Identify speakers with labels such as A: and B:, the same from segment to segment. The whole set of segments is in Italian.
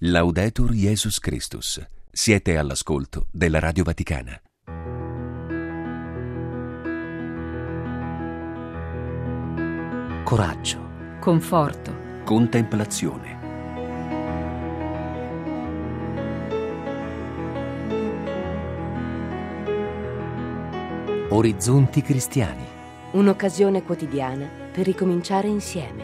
A: Laudetur Jesus Christus. Siete all'ascolto della Radio Vaticana.
B: Coraggio,
C: conforto,
A: Contemplazione.
B: orizzonti cristiani.
D: Un'occasione quotidiana per ricominciare insieme.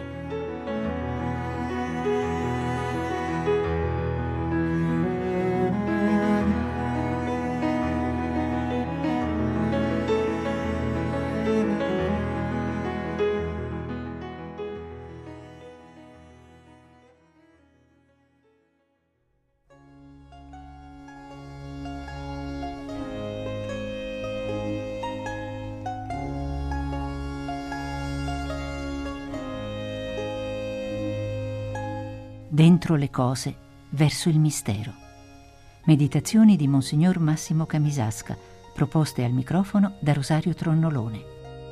E: Dentro le cose, verso il mistero. Meditazioni di Monsignor Massimo Camisasca, proposte al microfono da Rosario Tronnolone.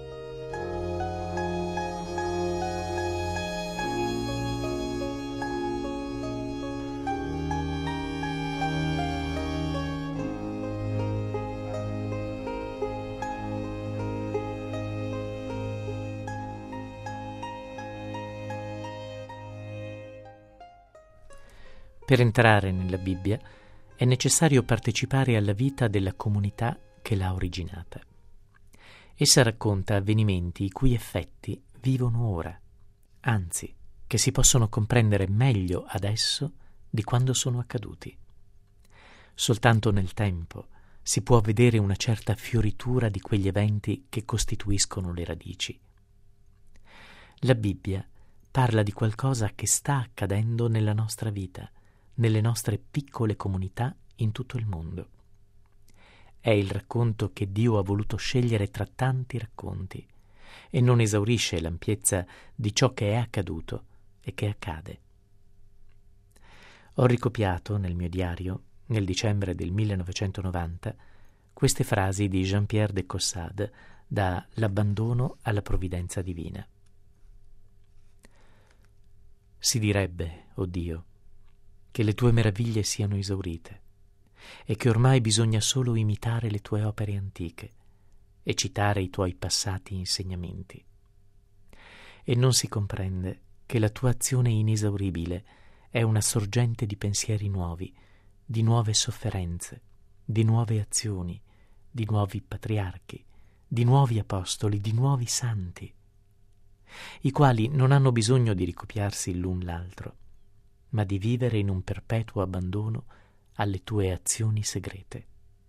F: Per entrare nella Bibbia è necessario partecipare alla vita della comunità che l'ha originata. Essa racconta avvenimenti i cui effetti vivono ora, anzi, che si possono comprendere meglio adesso di quando sono accaduti. Soltanto nel tempo si può vedere una certa fioritura di quegli eventi che costituiscono le radici. La Bibbia parla di qualcosa che sta accadendo nella nostra vita, nelle nostre piccole comunità in tutto il mondo. È il racconto che Dio ha voluto scegliere tra tanti racconti e non esaurisce l'ampiezza di ciò che è accaduto e che accade. Ho ricopiato nel mio diario, nel dicembre del 1990, queste frasi di Jean-Pierre de Caussade da L'abbandono alla provvidenza divina. Si direbbe, o Dio, che le tue meraviglie siano esaurite e che ormai bisogna solo imitare le tue opere antiche e citare i tuoi passati insegnamenti. E non si comprende che la tua azione inesauribile è una sorgente di pensieri nuovi, di nuove sofferenze, di nuove azioni, di nuovi patriarchi, di nuovi apostoli, di nuovi santi, i quali non hanno bisogno di ricopiarsi l'un l'altro, ma di vivere in un perpetuo abbandono alle tue azioni segrete.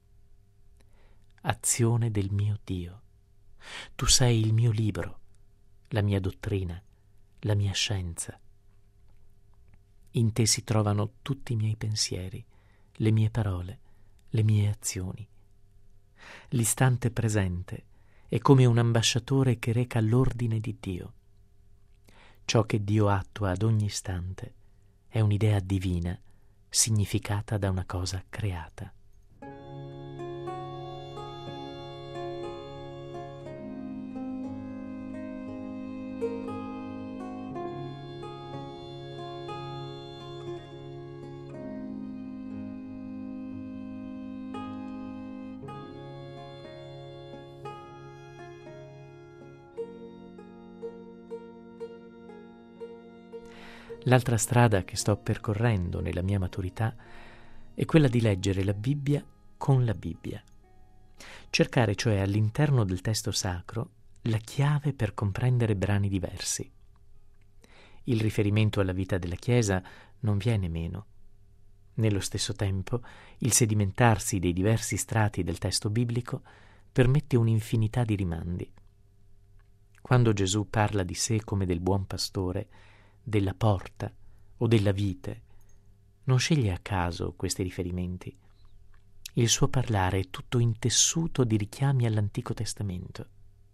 F: Azione del mio Dio, tu sei il mio libro, la mia dottrina, la mia scienza. In te si trovano tutti i miei pensieri, le mie parole, le mie azioni. L'istante presente è come un ambasciatore che reca l'ordine di Dio. Ciò che Dio attua ad ogni istante è un'idea divina, significata da una cosa creata. L'altra strada che sto percorrendo nella mia maturità è quella di leggere la Bibbia con la Bibbia. Cercare cioè all'interno del testo sacro la chiave per comprendere brani diversi. Il riferimento alla vita della Chiesa non viene meno. Nello stesso tempo, il sedimentarsi dei diversi strati del testo biblico permette un'infinità di rimandi. Quando Gesù parla di sé come del buon pastore, della porta o della vite, non sceglie a caso questi riferimenti. Il suo parlare è tutto intessuto di richiami all'Antico Testamento.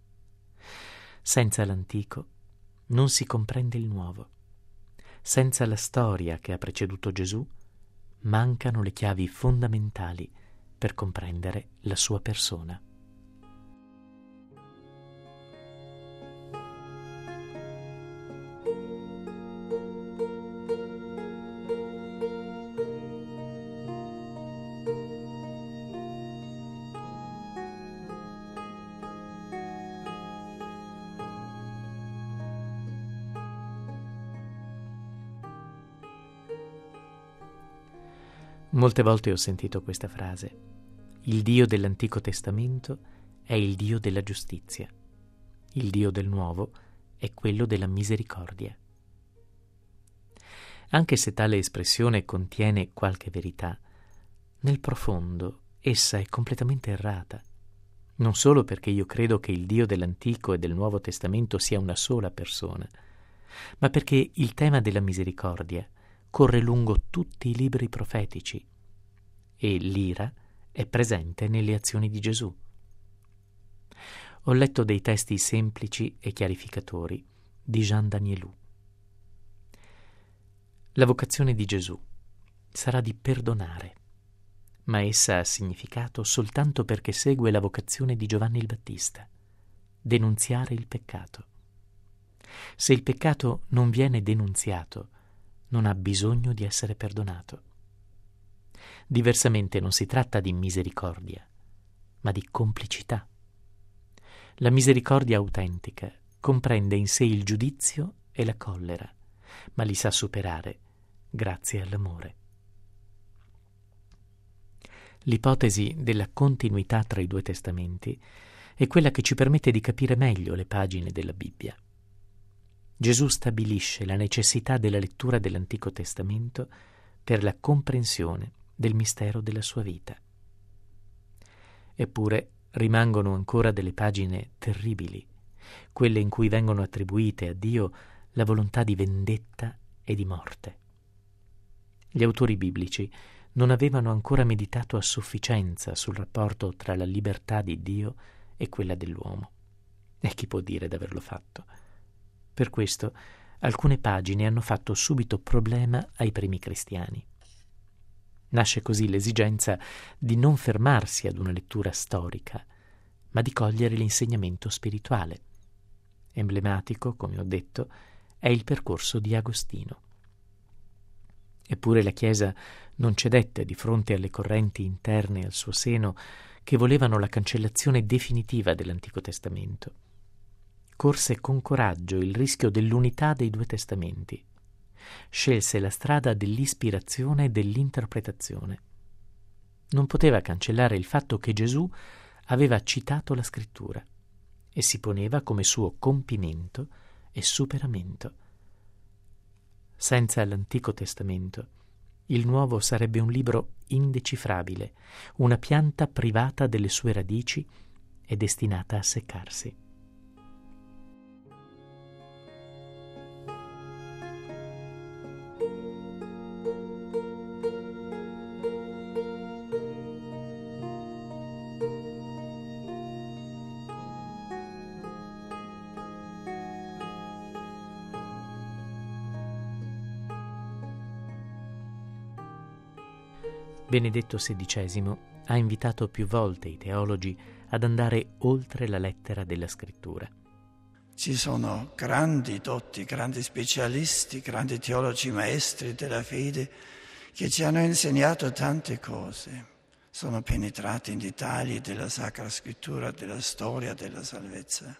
F: Senza l'Antico non si comprende il Nuovo. Senza la storia che ha preceduto Gesù, mancano le chiavi fondamentali per comprendere la sua persona. Molte volte ho sentito questa frase: il Dio dell'Antico Testamento è il Dio della giustizia, il Dio del Nuovo è quello della misericordia. Anche se tale espressione contiene qualche verità, nel profondo essa è completamente errata, non solo perché io credo che il Dio dell'Antico e del Nuovo Testamento sia una sola persona, ma perché il tema della misericordia corre lungo tutti i libri profetici e l'ira è presente nelle azioni di Gesù. Ho letto dei testi semplici e chiarificatori di Jean Danielou. La vocazione di Gesù sarà di perdonare, ma essa ha significato soltanto perché segue la vocazione di Giovanni il Battista: denunziare il peccato. Se il peccato non viene denunziato, non ha bisogno di essere perdonato. Diversamente non si tratta di misericordia, ma di complicità. La misericordia autentica comprende in sé il giudizio e la collera, ma li sa superare grazie all'amore. L'ipotesi della continuità tra i due testamenti è quella che ci permette di capire meglio le pagine della Bibbia. Gesù stabilisce la necessità della lettura dell'Antico Testamento per la comprensione del mistero della sua vita. Eppure rimangono ancora delle pagine terribili, quelle in cui vengono attribuite a Dio la volontà di vendetta e di morte. Gli autori biblici non avevano ancora meditato a sufficienza sul rapporto tra la libertà di Dio e quella dell'uomo. E chi può dire d'averlo fatto? Per questo alcune pagine hanno fatto subito problema ai primi cristiani. Nasce così l'esigenza di non fermarsi ad una lettura storica, ma di cogliere l'insegnamento spirituale. Emblematico, come ho detto, è il percorso di Agostino. Eppure la Chiesa non cedette di fronte alle correnti interne al suo seno che volevano la cancellazione definitiva dell'Antico Testamento. Corse con coraggio il rischio dell'unità dei due testamenti. Scelse la strada dell'ispirazione e dell'interpretazione. Non poteva cancellare il fatto che Gesù aveva citato la Scrittura e si poneva come suo compimento e superamento. Senza l'Antico Testamento, il Nuovo sarebbe un libro indecifrabile, una pianta privata delle sue radici e destinata a seccarsi. Benedetto XVI ha invitato più volte i teologi ad andare oltre la lettera della Scrittura.
B: Ci sono grandi dotti, grandi specialisti, grandi teologi maestri della fede che ci hanno insegnato tante cose. Sono penetrati in dettagli della Sacra Scrittura, della storia della salvezza,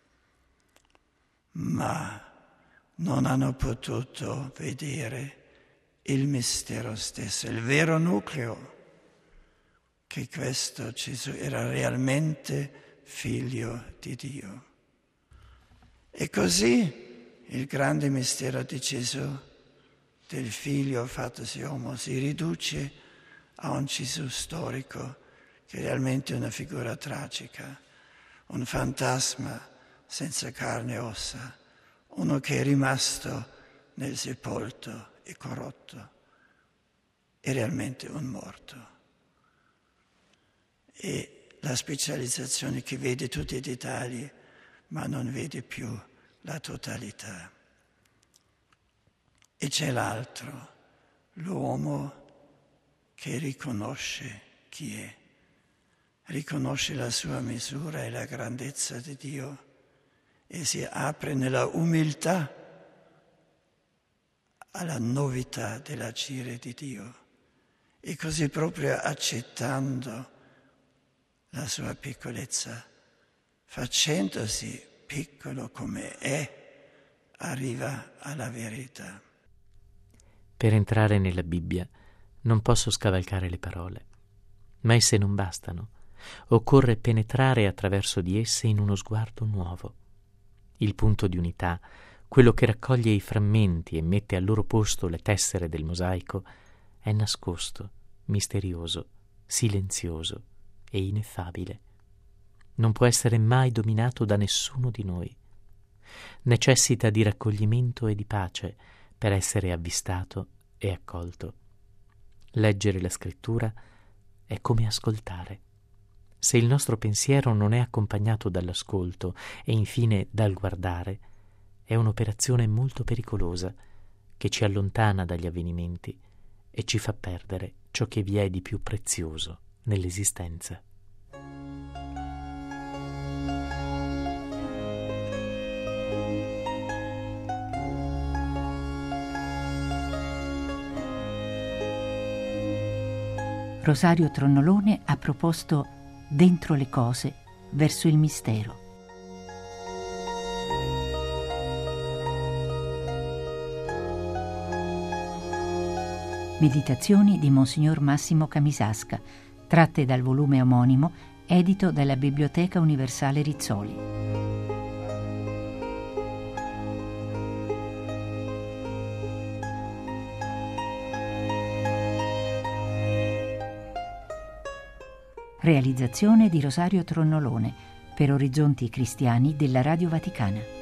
B: ma non hanno potuto vedere il mistero stesso, il vero nucleo, che questo Gesù era realmente figlio di Dio. E così il grande mistero di Gesù, del figlio fattosi uomo, si riduce a un Gesù storico che è realmente una figura tragica, un fantasma senza carne e ossa, uno che è rimasto nel sepolcro e corrotto, è realmente un morto. E la specializzazione che vede tutti i dettagli, ma non vede più la totalità. E c'è l'altro, l'uomo che riconosce chi è, riconosce la sua misura e la grandezza di Dio e si apre nella umiltà alla novità dell'agire di Dio e così proprio accettando la sua piccolezza, facendosi piccolo come è, arriva alla verità.
F: Per entrare nella Bibbia Non posso scavalcare le parole, ma esse non bastano. Occorre penetrare attraverso di esse in uno sguardo nuovo. Il punto di unità, quello che raccoglie i frammenti e mette al loro posto le tessere del mosaico, è nascosto, misterioso, silenzioso e ineffabile. Non può essere mai dominato da nessuno di noi. Necessita di raccoglimento e di pace per essere avvistato e accolto. Leggere la scrittura è come ascoltare. Se il nostro pensiero non è accompagnato dall'ascolto e infine dal guardare, è un'operazione molto pericolosa che ci allontana dagli avvenimenti e ci fa perdere ciò che vi è di più prezioso nell'esistenza.
E: Rosario Tronnolone ha proposto Dentro le cose, verso il mistero. Meditazioni di Monsignor Massimo Camisasca, tratte dal volume omonimo, edito dalla Biblioteca Universale Rizzoli. Realizzazione di Rosario Tronnolone per Orizzonti Cristiani della Radio Vaticana.